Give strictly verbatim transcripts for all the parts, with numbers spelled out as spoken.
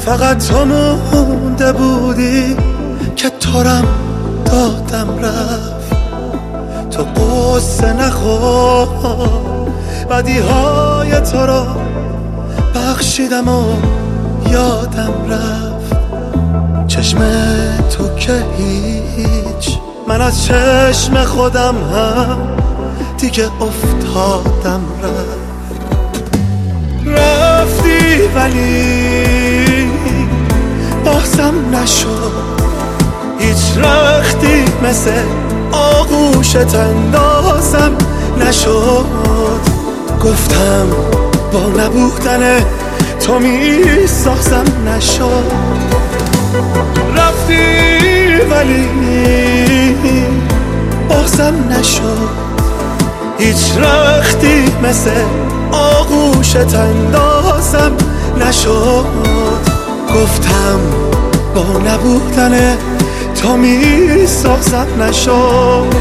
فقط تو مونده بودی که ترم دادم رفت. تو قصه نخور، بدی های تو را بخشیدم و یادم رفت. چشم تو که هیچ، من از چشم خودم هم دیگه افتادم رفت. رفتی ولی بازم نشد، هیچ رختی مثل آغوشت اندازم نشد. گفتم با نبودن تو می سازم نشد. رفتی ولی بازم نشد، هیچ رختی مثل آغوشت اندازم نشد. گفتم با نبودن تو می سازم نشد.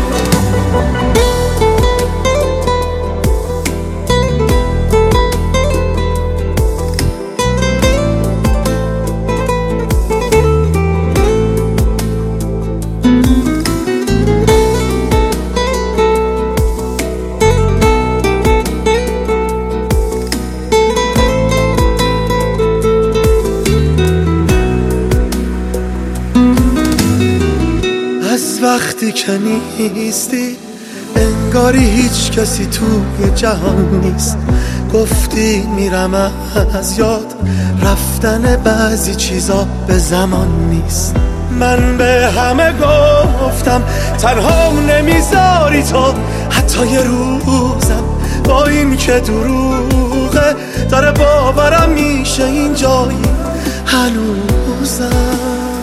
از وقتی که نیستی انگاری هیچ کسی توی جهان نیست. گفتی میرم از یاد، رفتن بعضی چیزا به زمان نیست. من به همه گفتم تنها نمیذاری تو، حتی یه روزم با این که دروغه داره باورم میشه این جایی هنوزم.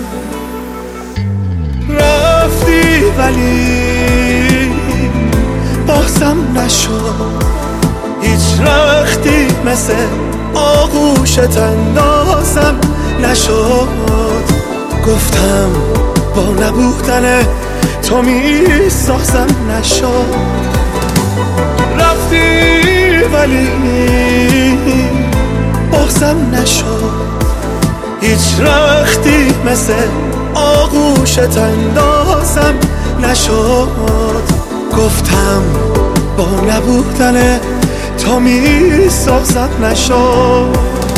رفتی ولی بازم نشد، هیچ رختی مثل آغوشت اندازم نشد. گفتم با نبودن تو می سازم نشد. رفتی ولی بازم نشد، هیچ رختی مثل آغوشت اندازم نشد. گفتم با نبودن تو می سازم نشد.